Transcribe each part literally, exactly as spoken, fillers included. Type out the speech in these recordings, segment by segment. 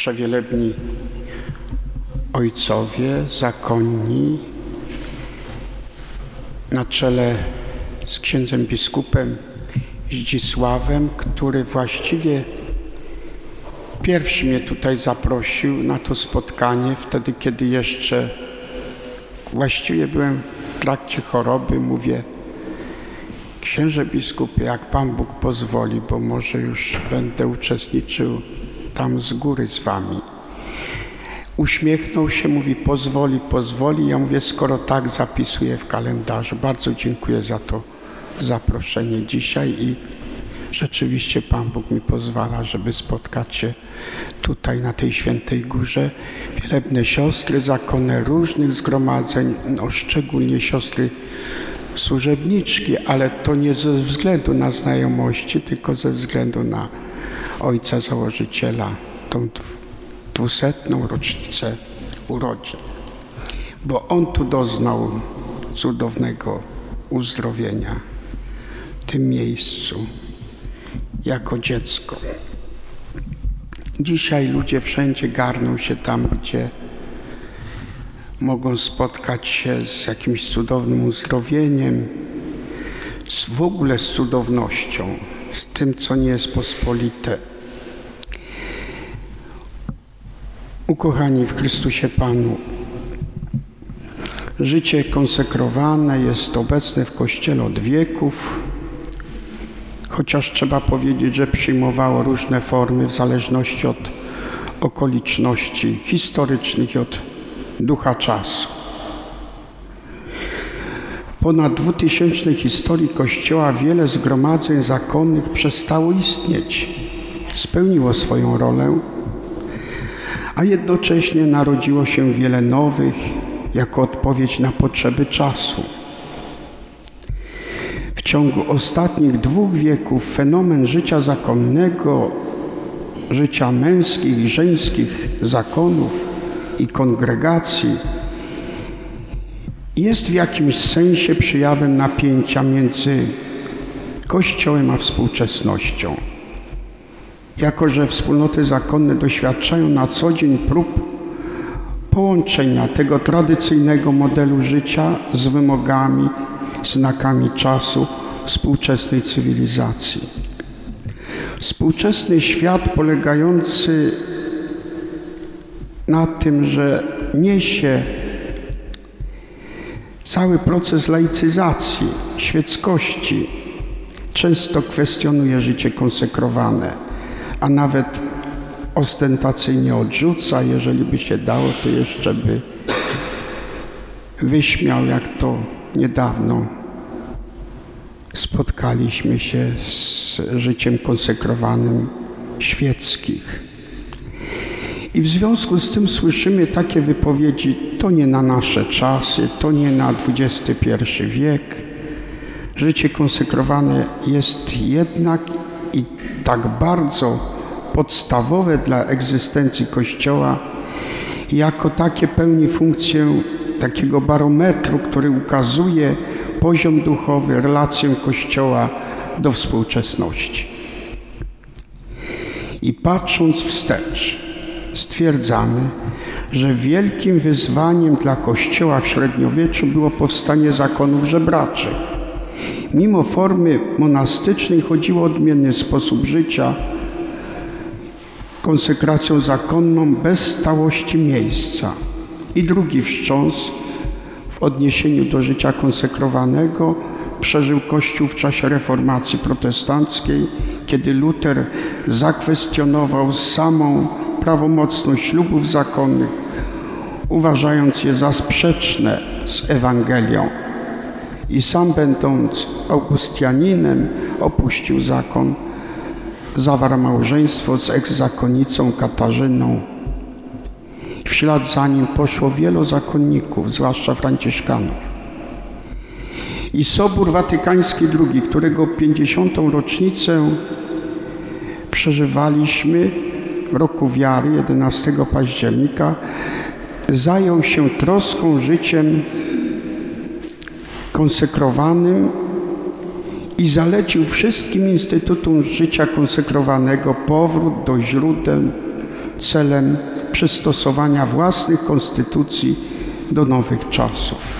przewielebni ojcowie, zakonni, na czele z księdzem biskupem Zdzisławem, który właściwie pierwszy mnie tutaj zaprosił na to spotkanie, wtedy kiedy jeszcze właściwie byłem w trakcie choroby. Mówię: księże biskupie, jak Pan Bóg pozwoli, bo może już będę uczestniczył tam z góry z wami. Uśmiechnął się, mówi: pozwoli, pozwoli. Ja mówię: skoro tak, zapisuję w kalendarzu. Bardzo dziękuję za to zaproszenie dzisiaj i rzeczywiście Pan Bóg mi pozwala, żeby spotkać się tutaj na tej świętej górze. Wielebne siostry zakonne różnych zgromadzeń, no szczególnie siostry służebniczki, ale to nie ze względu na znajomości, tylko ze względu na ojca założyciela, tą dwusetną rocznicę urodzin. Bo on tu doznał cudownego uzdrowienia w tym miejscu jako dziecko. Dzisiaj ludzie wszędzie garną się tam, gdzie mogą spotkać się z jakimś cudownym uzdrowieniem, z, w ogóle z cudownością, z tym, co nie jest pospolite. Ukochani w Chrystusie Panu, życie konsekrowane jest obecne w Kościele od wieków, chociaż trzeba powiedzieć, że przyjmowało różne formy w zależności od okoliczności historycznych i od ducha czasu. Ponad dwutysięcznej historii Kościoła wiele zgromadzeń zakonnych przestało istnieć, spełniło swoją rolę, a jednocześnie narodziło się wiele nowych jako odpowiedź na potrzeby czasu. W ciągu ostatnich dwóch wieków fenomen życia zakonnego, życia męskich i żeńskich zakonów i kongregacji jest w jakimś sensie przejawem napięcia między Kościołem a współczesnością. Jako że wspólnoty zakonne doświadczają na co dzień prób połączenia tego tradycyjnego modelu życia z wymogami, znakami czasu współczesnej cywilizacji. Współczesny świat polegający na tym, że niesie cały proces laicyzacji, świeckości, często kwestionuje życie konsekrowane, a nawet ostentacyjnie odrzuca. Jeżeli by się dało, to jeszcze by wyśmiał, jak to niedawno spotkaliśmy się z życiem konsekrowanym świeckich. I w związku z tym słyszymy takie wypowiedzi: to nie na nasze czasy, to nie na dwudziesty pierwszy wiek. Życie konsekrowane jest jednak i tak bardzo podstawowe dla egzystencji Kościoła, jako takie pełni funkcję takiego barometru, który ukazuje poziom duchowy, relację Kościoła do współczesności. I patrząc wstecz, stwierdzamy, że wielkim wyzwaniem dla Kościoła w średniowieczu było powstanie zakonów żebraczych. Mimo formy monastycznej chodziło o odmienny sposób życia, konsekracją zakonną bez stałości miejsca. I drugi wstrząs w odniesieniu do życia konsekrowanego przeżył Kościół w czasie reformacji protestanckiej, kiedy Luter zakwestionował samą prawomocność ślubów zakonnych, uważając je za sprzeczne z Ewangelią. I sam, będąc augustianinem, opuścił zakon, zawarł małżeństwo z eks-zakonnicą Katarzyną. W ślad za nim poszło wielu zakonników, zwłaszcza franciszkanów. I Sobór Watykański drugi, którego pięćdziesiątą rocznicę przeżywaliśmy w roku wiary, jedenastego października, zajął się troską życiem konsekrowanym i zalecił wszystkim instytutom życia konsekrowanego powrót do źródeł celem przystosowania własnych konstytucji do nowych czasów.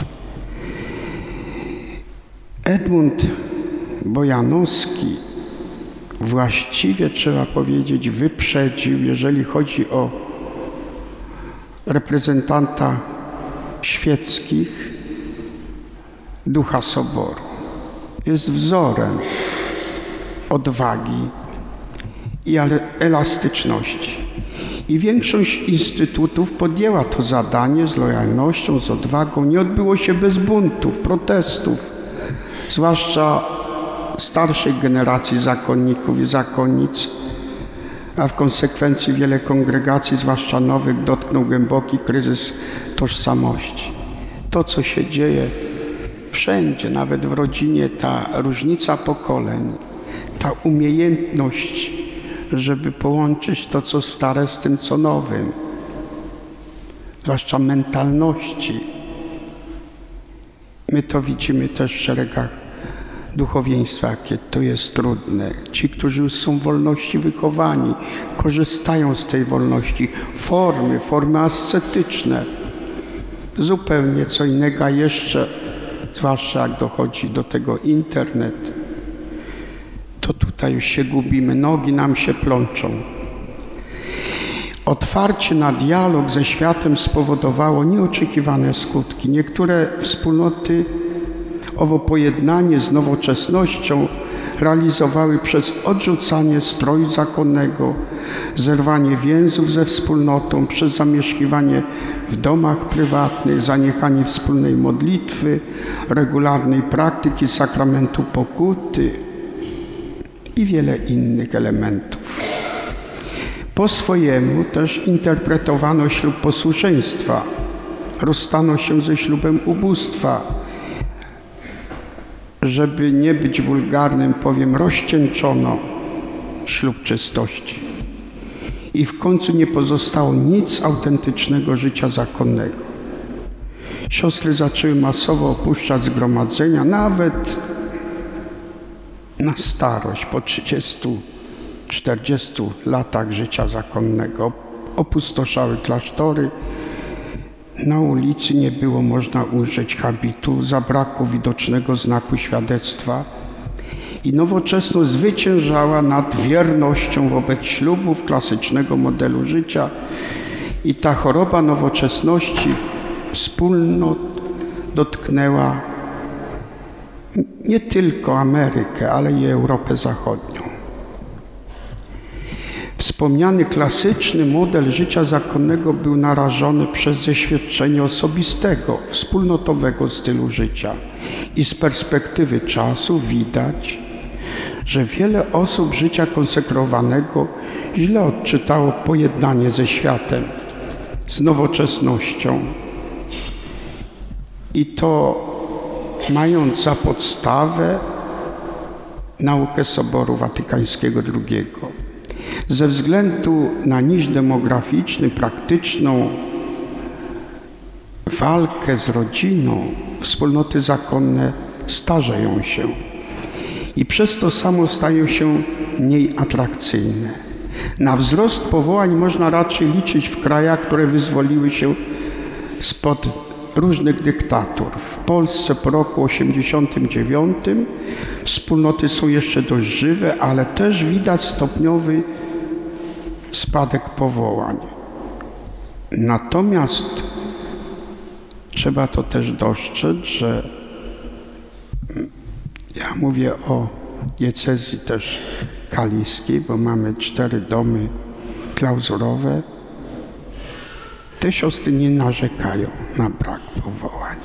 Edmund Bojanowski właściwie, trzeba powiedzieć, wyprzedził, jeżeli chodzi o reprezentanta świeckich, ducha Soboru. Jest wzorem odwagi i elastyczności. I większość instytutów podjęła to zadanie z lojalnością, z odwagą. Nie odbyło się bez buntów, protestów, zwłaszcza starszej generacji zakonników i zakonnic, a w konsekwencji wiele kongregacji, zwłaszcza nowych, dotknął głęboki kryzys tożsamości. To, co się dzieje wszędzie, nawet w rodzinie, ta różnica pokoleń, ta umiejętność, żeby połączyć to, co stare, z tym, co nowym, zwłaszcza mentalności. My to widzimy też w szeregach duchowieństwa, jakie to jest trudne. Ci, którzy już są w wolności wychowani, korzystają z tej wolności. Formy, formy ascetyczne, zupełnie co innego, a jeszcze, zwłaszcza jak dochodzi do tego internet, to tutaj już się gubimy, nogi nam się plączą. Otwarcie na dialog ze światem spowodowało nieoczekiwane skutki. Niektóre wspólnoty owo pojednanie z nowoczesnością realizowały przez odrzucanie stroju zakonnego, zerwanie więzów ze wspólnotą, przez zamieszkiwanie w domach prywatnych, zaniechanie wspólnej modlitwy, regularnej praktyki sakramentu pokuty i wiele innych elementów. Po swojemu też interpretowano ślub posłuszeństwa, rozstano się ze ślubem ubóstwa. Żeby nie być wulgarnym, powiem, rozcieńczono ślub czystości. I w końcu nie pozostało nic autentycznego życia zakonnego. Siostry zaczęły masowo opuszczać zgromadzenia, nawet na starość, po trzydziestu, czterdziestu latach życia zakonnego. Opustoszały klasztory. Na ulicy nie było można ujrzeć habitu, zabrakło widocznego znaku świadectwa i nowoczesność zwyciężała nad wiernością wobec ślubów, klasycznego modelu życia. I ta choroba nowoczesności wspólnot dotknęła nie tylko Amerykę, ale i Europę Zachodnią. Wspomniany klasyczny model życia zakonnego był narażony przez zaświadczenie osobistego, wspólnotowego stylu życia. I z perspektywy czasu widać, że wiele osób życia konsekrowanego źle odczytało pojednanie ze światem, z nowoczesnością. I to mając za podstawę naukę Soboru Watykańskiego drugiego. Ze względu na niż demograficzny, praktyczną walkę z rodziną, wspólnoty zakonne starzeją się i przez to samo stają się mniej atrakcyjne. Na wzrost powołań można raczej liczyć w krajach, które wyzwoliły się spod różnych dyktatur. W Polsce po roku osiemdziesiątym dziewiątym wspólnoty są jeszcze dość żywe, ale też widać stopniowy spadek powołań. Natomiast trzeba to też dostrzec, że ja mówię o diecezji też kaliskiej, bo mamy cztery domy klauzurowe. Te siostry nie narzekają na brak powołań.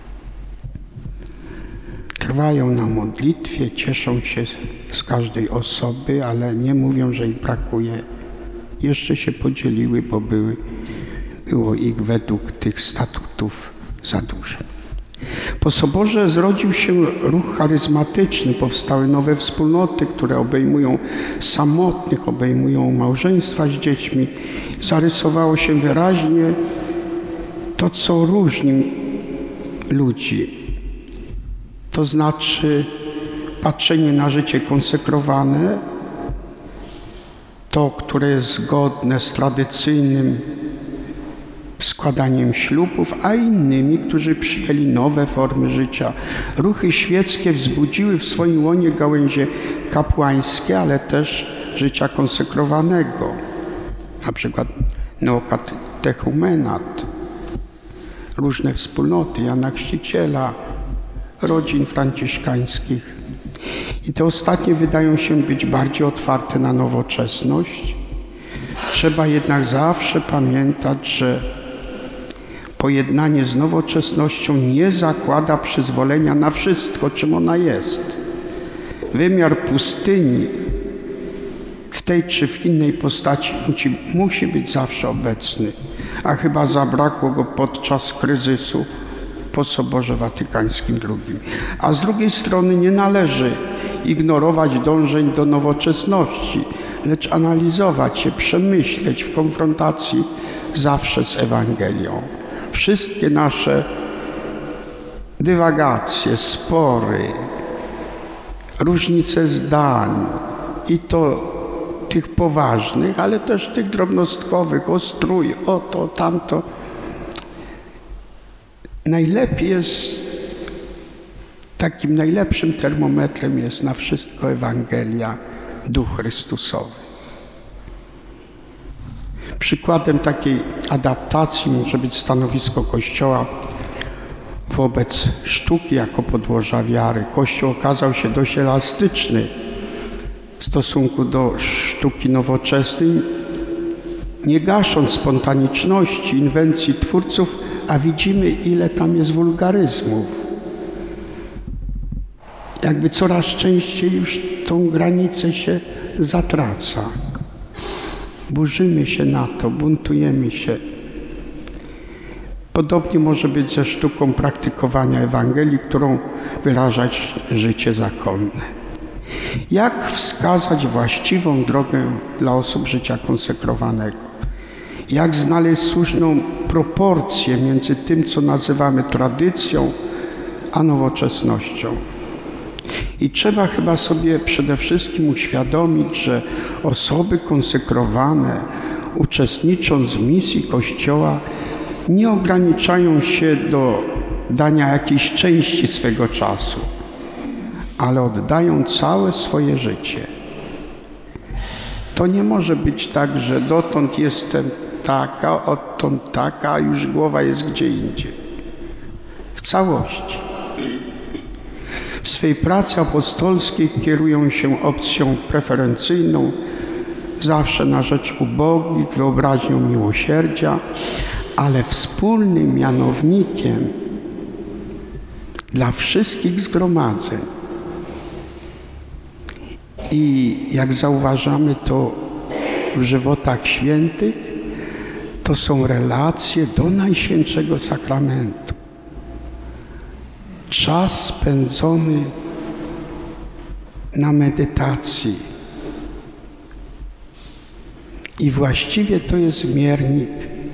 Trwają na modlitwie, cieszą się z każdej osoby, ale nie mówią, że ich brakuje. Jeszcze się podzieliły, bo były, było ich według tych statutów za dużo. Po Soborze zrodził się ruch charyzmatyczny, powstały nowe wspólnoty, które obejmują samotnych, obejmują małżeństwa z dziećmi. Zarysowało się wyraźnie to, co różni ludzi. To znaczy patrzenie na życie konsekrowane, to, które jest zgodne z tradycyjnym składaniem ślubów, a innymi, którzy przyjęli nowe formy życia. Ruchy świeckie wzbudziły w swoim łonie gałęzie kapłańskie, ale też życia konsekrowanego, na przykład neokatechumenat, różne wspólnoty Jana Chrzciciela, rodzin franciszkańskich. I te ostatnie wydają się być bardziej otwarte na nowoczesność. Trzeba jednak zawsze pamiętać, że pojednanie z nowoczesnością nie zakłada przyzwolenia na wszystko, czym ona jest. Wymiar pustyni w tej czy w innej postaci musi, musi być zawsze obecny, a chyba zabrakło go podczas kryzysu po Soborze Watykańskim drugim. A z drugiej strony nie należy ignorować dążeń do nowoczesności, lecz analizować je, przemyśleć w konfrontacji zawsze z Ewangelią. Wszystkie nasze dywagacje, spory, różnice zdań i to tych poważnych, ale też tych drobnostkowych, o strój, o to, tamto. Najlepiej jest, takim najlepszym termometrem jest na wszystko Ewangelia, Duch Chrystusowy. Przykładem takiej adaptacji może być stanowisko Kościoła wobec sztuki jako podłoża wiary. Kościół okazał się dość elastyczny w stosunku do sztuki nowoczesnej, nie gasząc spontaniczności, inwencji twórców, a widzimy, ile tam jest wulgaryzmów. Jakby coraz częściej już tą granicę się zatraca. Burzymy się na to, buntujemy się. Podobnie może być ze sztuką praktykowania Ewangelii, którą wyrażać życie zakonne. Jak wskazać właściwą drogę dla osób życia konsekrowanego? Jak znaleźć słuszną proporcję między tym, co nazywamy tradycją, a nowoczesnością? I trzeba chyba sobie przede wszystkim uświadomić, że osoby konsekrowane, uczestnicząc w misji Kościoła, nie ograniczają się do dania jakiejś części swego czasu, ale oddają całe swoje życie. To nie może być tak, że dotąd jestem taka, odtąd taka, a już głowa jest gdzie indziej. W całości. W swej pracy apostolskiej kierują się opcją preferencyjną, zawsze na rzecz ubogich, wyobraźnią miłosierdzia, ale wspólnym mianownikiem dla wszystkich zgromadzeń. I jak zauważamy to w żywotach świętych, to są relacje do Najświętszego Sakramentu. Czas spędzony na medytacji. I właściwie to jest miernik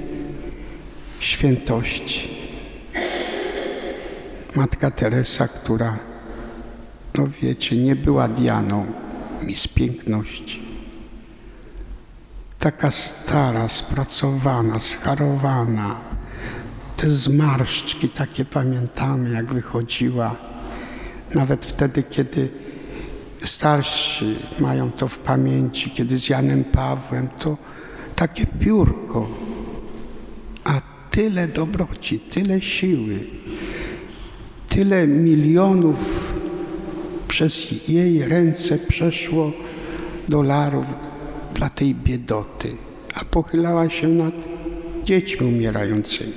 świętości. Matka Teresa, która, no wiecie, nie była Dianą, miss piękności. Taka stara, spracowana, scharowana. Te zmarszczki takie pamiętamy, jak wychodziła. Nawet wtedy, kiedy starsi mają to w pamięci, kiedy z Janem Pawłem, to takie piórko, a tyle dobroci, tyle siły, tyle milionów przez jej ręce przeszło dolarów dla tej biedoty, a pochylała się nad dziećmi umierającymi.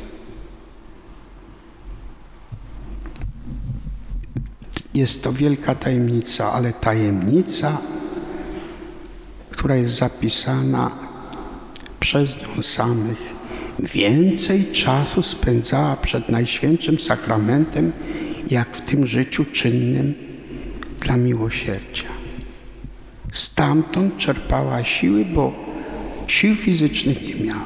Jest to wielka tajemnica, ale tajemnica, która jest zapisana przez nią samych. Więcej czasu spędzała przed Najświętszym Sakramentem, jak w tym życiu czynnym dla miłosierdzia. Stamtąd czerpała siły, bo sił fizycznych nie miała.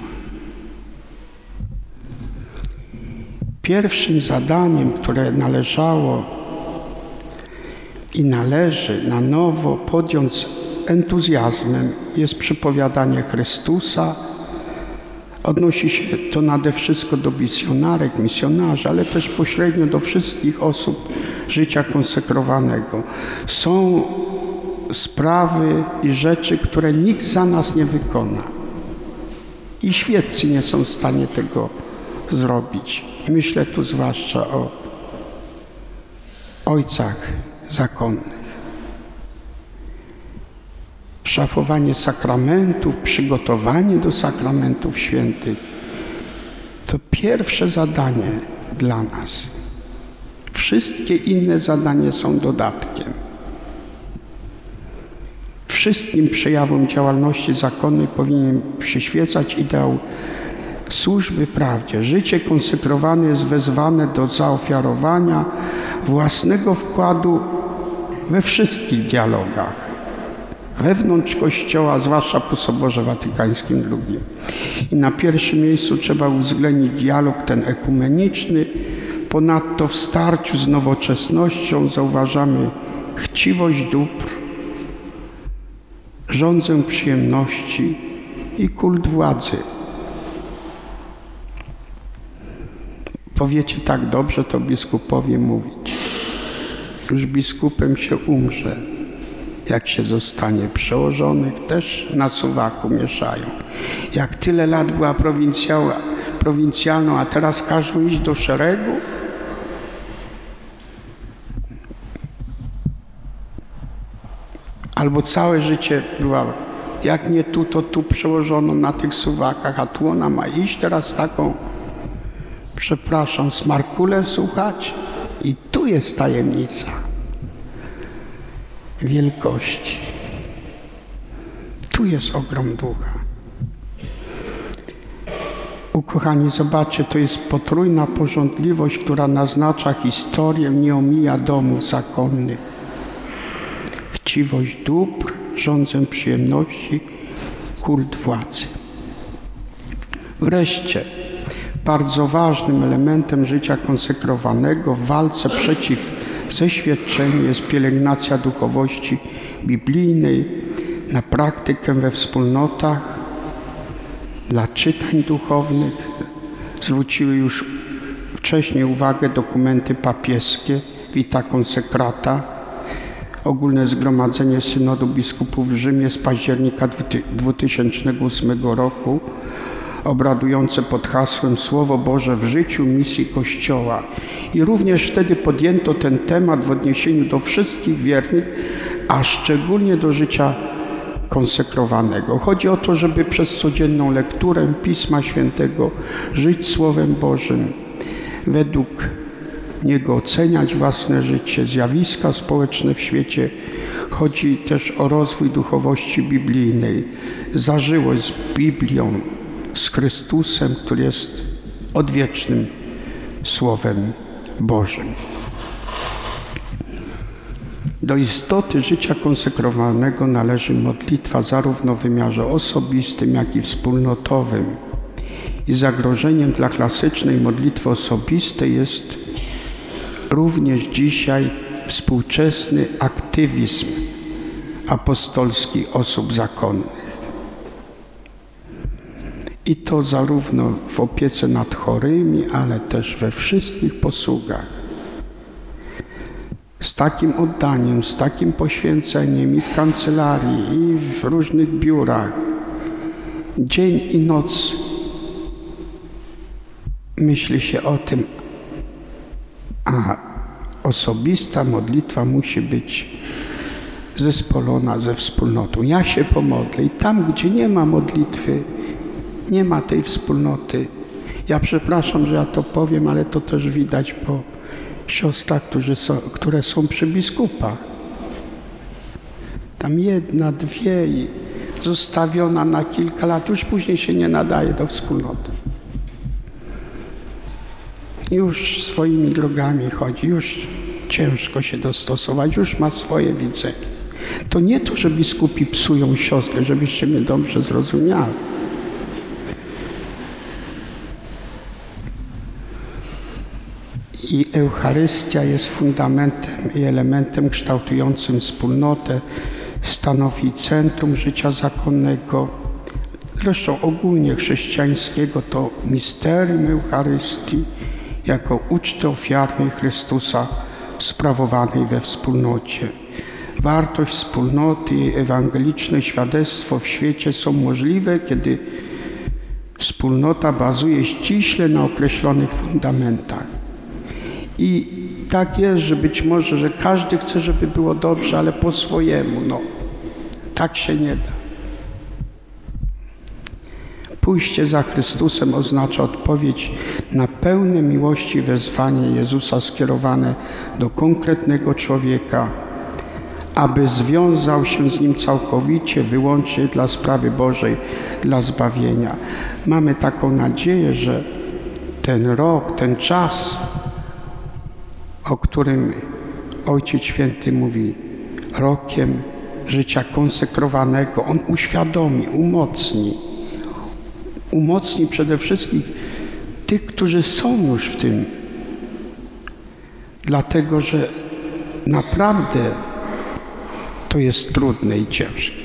Pierwszym zadaniem, które należało i należy na nowo podjąć entuzjazmem jest przypowiadanie Chrystusa. Odnosi się to nade wszystko do misjonarek, misjonarzy, ale też pośrednio do wszystkich osób życia konsekrowanego. Są sprawy i rzeczy, które nikt za nas nie wykona. I świeccy nie są w stanie tego zrobić. Myślę tu zwłaszcza o ojcach zakonnych. Szafowanie sakramentów, przygotowanie do sakramentów świętych to pierwsze zadanie dla nas. Wszystkie inne zadania są dodatkiem. Wszystkim przejawom działalności zakonnej powinien przyświecać ideał służby prawdzie. Życie konsekrowane jest wezwane do zaofiarowania własnego wkładu we wszystkich dialogach wewnątrz Kościoła, zwłaszcza po Soborze Watykańskim drugim. I na pierwszym miejscu trzeba uwzględnić dialog ten ekumeniczny. Ponadto w starciu z nowoczesnością zauważamy chciwość dóbr, żądzę przyjemności i kult władzy. Powiecie tak dobrze, to biskupowie mówić. Już biskupem się umrze. Jak się zostanie przełożonych, też na suwaku mieszają. Jak tyle lat była prowincjalną, a teraz każą iść do szeregu? Albo całe życie była, jak nie tu, to tu przełożoną na tych suwakach, a tu ona ma iść teraz taką, przepraszam, smarkulę słuchać? I tu jest tajemnica wielkości. Tu jest ogrom ducha. Ukochani, zobaczcie, to jest potrójna pożądliwość, która naznacza historię, nie omija domów zakonnych. Chciwość dóbr, żądzę przyjemności, kult władzy. Wreszcie, bardzo ważnym elementem życia konsekrowanego w walce przeciw zeświadczeniu jest pielęgnacja duchowości biblijnej na praktykę we wspólnotach, dla czytań duchownych. Zwróciły już wcześniej uwagę dokumenty papieskie, Vita Consecrata, Ogólne Zgromadzenie Synodu Biskupów w Rzymie z października dwa tysiące ósmego roku, obradujące pod hasłem Słowo Boże w życiu misji Kościoła. I również wtedy podjęto ten temat w odniesieniu do wszystkich wiernych, a szczególnie do życia konsekrowanego. Chodzi o to, żeby przez codzienną lekturę Pisma Świętego żyć Słowem Bożym, według niego oceniać własne życie, zjawiska społeczne w świecie. Chodzi też o rozwój duchowości biblijnej, zażyłość z Biblią, z Chrystusem, który jest odwiecznym Słowem Bożym. Do istoty życia konsekrowanego należy modlitwa zarówno w wymiarze osobistym, jak i wspólnotowym. I zagrożeniem dla klasycznej modlitwy osobistej jest również dzisiaj współczesny aktywizm apostolski osób zakonnych. I to zarówno w opiece nad chorymi, ale też we wszystkich posługach. Z takim oddaniem, z takim poświęceniem i w kancelarii, i w różnych biurach. Dzień i noc myśli się o tym, a osobista modlitwa musi być zespolona ze wspólnotą. Ja się pomodlę i tam, gdzie nie ma modlitwy, nie ma tej wspólnoty. Ja przepraszam, że ja to powiem, ale to też widać po siostrach, którzy są, które są przy biskupach. Tam jedna, dwie i zostawiona na kilka lat, już później się nie nadaje do wspólnoty. Już swoimi drogami chodzi, już ciężko się dostosować, już ma swoje widzenie. To nie to, że biskupi psują siostry, żebyście mnie dobrze zrozumiali. I Eucharystia jest fundamentem i elementem kształtującym wspólnotę. stanowi centrum życia zakonnego, zresztą ogólnie chrześcijańskiego, to misterium Eucharystii jako uczty ofiarnej Chrystusa sprawowanej we wspólnocie. Wartość wspólnoty i ewangeliczne świadectwo w świecie są możliwe, kiedy wspólnota bazuje ściśle na określonych fundamentach. I tak jest, że być może, że każdy chce, żeby było dobrze, ale po swojemu. No, tak się nie da. Pójście za Chrystusem oznacza odpowiedź na pełne miłości wezwanie Jezusa skierowane do konkretnego człowieka, aby związał się z Nim całkowicie, wyłącznie dla sprawy Bożej, dla zbawienia. Mamy taką nadzieję, że ten rok, ten czas, o którym Ojciec Święty mówi, rokiem życia konsekrowanego, on uświadomi, umocni. Umocni przede wszystkim tych, którzy są już w tym. Dlatego, że naprawdę to jest trudne i ciężkie.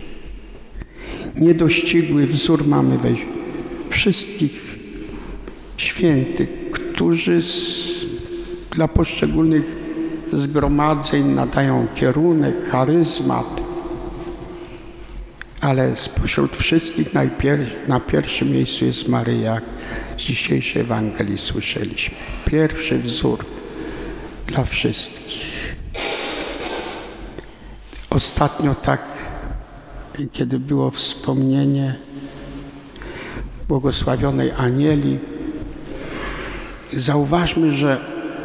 Niedościgły wzór mamy we wszystkich świętych, którzy z, dla poszczególnych zgromadzeń nadają kierunek, charyzmat, ale spośród wszystkich najpierw, na pierwszym miejscu jest Maryja, jak z dzisiejszej Ewangelii słyszeliśmy. Pierwszy wzór dla wszystkich. Ostatnio tak, kiedy było wspomnienie błogosławionej Anieli, zauważmy, że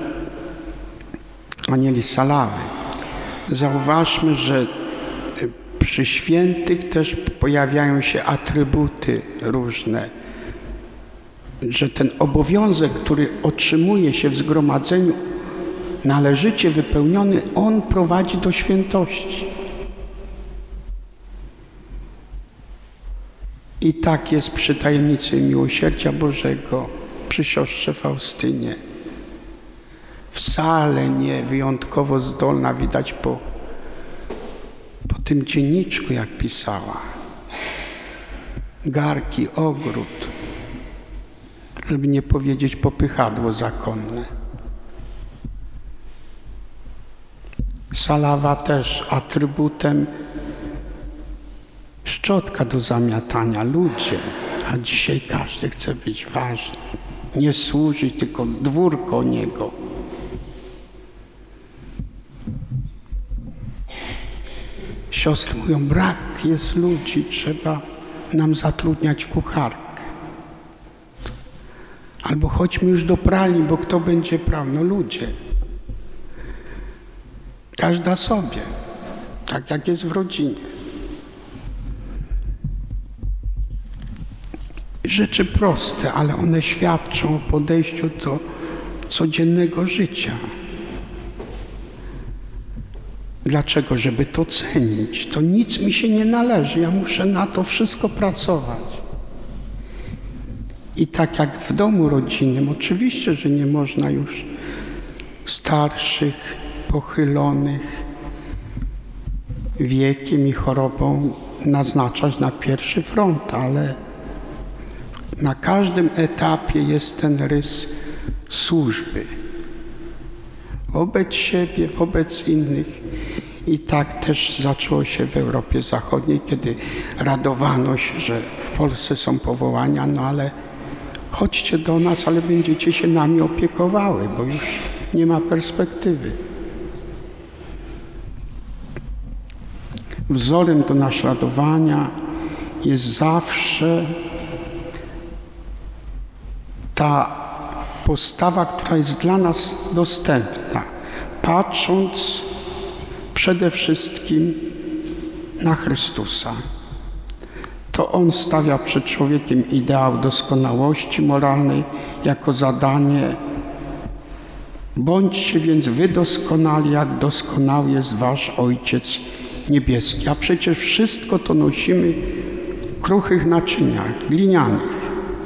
Anieli Salawy, zauważmy, że przy świętych też pojawiają się atrybuty różne, że ten obowiązek, który otrzymuje się w zgromadzeniu, należycie wypełniony, on prowadzi do świętości. I tak jest przy tajemnicy miłosierdzia Bożego, przy siostrze Faustynie. Wcale nie wyjątkowo zdolna, widać po, po tym dzienniczku, jak pisała. Garki, ogród, żeby nie powiedzieć popychadło zakonne. Salawa też atrybutem szczotka do zamiatania, ludzie, a dzisiaj każdy chce być ważny, nie służyć, tylko dwór koło niego. Siostry mówią, brak jest ludzi, trzeba nam zatrudniać kucharkę. Albo chodźmy już do pralni, bo kto będzie prał? No ludzie. Każda sobie, tak jak jest w rodzinie. Rzeczy proste, ale one świadczą o podejściu do codziennego życia. Dlaczego? Żeby to cenić. To nic mi się nie należy, ja muszę na to wszystko pracować. I tak jak w domu rodzinnym, oczywiście, że nie można już starszych, pochylonych wiekiem i chorobą naznaczać na pierwszy front, ale na każdym etapie jest ten rys służby wobec siebie, wobec innych. I tak też zaczęło się w Europie Zachodniej, kiedy radowano się, że w Polsce są powołania, no ale chodźcie do nas, ale będziecie się nami opiekowały, bo już nie ma perspektywy. Wzorem do naśladowania jest zawsze ta postawa, która jest dla nas dostępna, patrząc przede wszystkim na Chrystusa. To On stawia przed człowiekiem ideał doskonałości moralnej jako zadanie. Bądźcie więc wy doskonali, jak doskonały jest wasz Ojciec Niebieski. A przecież wszystko to nosimy w kruchych naczyniach, glinianych.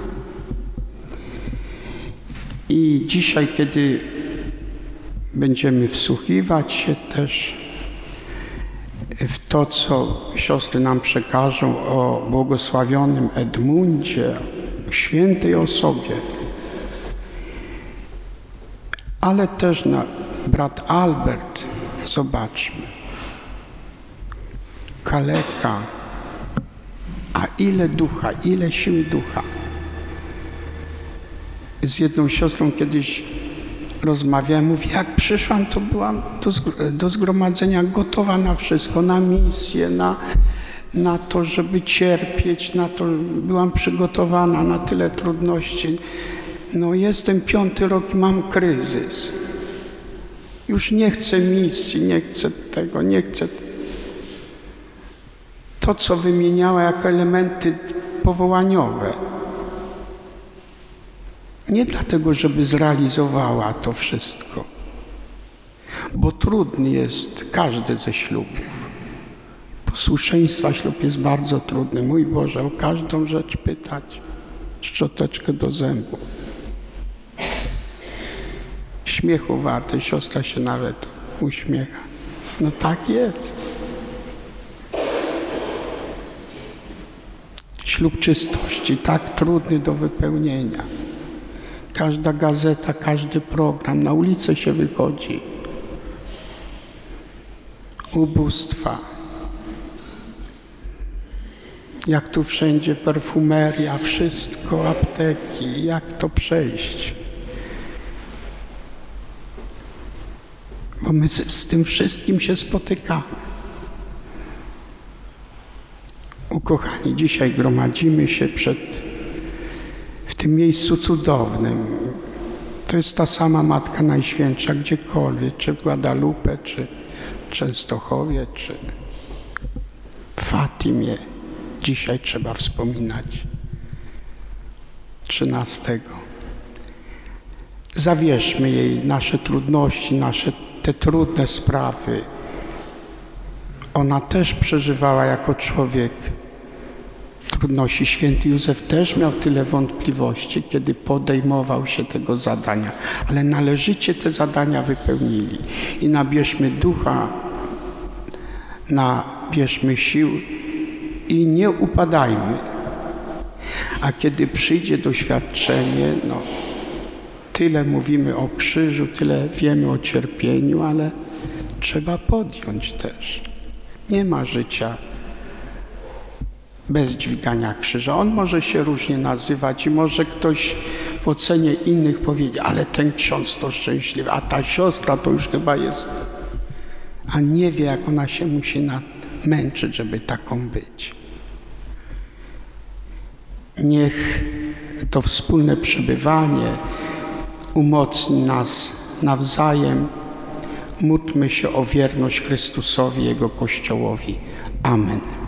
I dzisiaj, kiedy będziemy wsłuchiwać się też w to, co siostry nam przekażą o błogosławionym Edmundzie, o świętej osobie, ale też na brat Albert, zobaczmy, kaleka, a ile ducha, ile siły ducha. Z jedną siostrą kiedyś rozmawiałem, mówi, jak przyszłam, to byłam do, do zgromadzenia gotowa na wszystko, na misję, na, na to, żeby cierpieć, na to byłam przygotowana na tyle trudności. No jestem piąty rok i mam kryzys. Już nie chcę misji, nie chcę tego, nie chcę. To, co wymieniała jako elementy powołaniowe. Nie dlatego, żeby zrealizowała to wszystko, bo trudny jest każdy ze ślubów. Posłuszeństwa ślub jest bardzo trudny. Mój Boże, o każdą rzecz pytać, szczoteczkę do zębu. Śmiechu warte, siostra się nawet uśmiecha. No tak jest. Ślub czystości, tak trudny do wypełnienia. Każda gazeta, każdy program, na ulicę się wychodzi. Ubóstwa. Jak tu wszędzie perfumeria, wszystko, apteki, jak to przejść? Bo my z, z tym wszystkim się spotykamy. Ukochani, dzisiaj gromadzimy się przed, w tym miejscu cudownym. To jest ta sama Matka Najświętsza gdziekolwiek, czy w Guadalupe, czy w Częstochowie, czy w Fatimie. Dzisiaj trzeba wspominać trzynastego. Zawierzmy jej nasze trudności, nasze te trudne sprawy. Ona też przeżywała jako człowiek trudności. Święty Józef też miał tyle wątpliwości, kiedy podejmował się tego zadania, ale należycie te zadania wypełnili. I nabierzmy ducha, nabierzmy sił i nie upadajmy. A kiedy przyjdzie doświadczenie, no tyle mówimy o krzyżu, tyle wiemy o cierpieniu, ale trzeba podjąć też. Nie ma życia bez dźwigania krzyża. On może się różnie nazywać i może ktoś w ocenie innych powiedzieć, ale ten ksiądz to szczęśliwy, a ta siostra to już chyba jest. A nie wie, jak ona się musi męczyć, żeby taką być. Niech to wspólne przebywanie umocni nas nawzajem. Módlmy się o wierność Chrystusowi i Jego Kościołowi. Amen.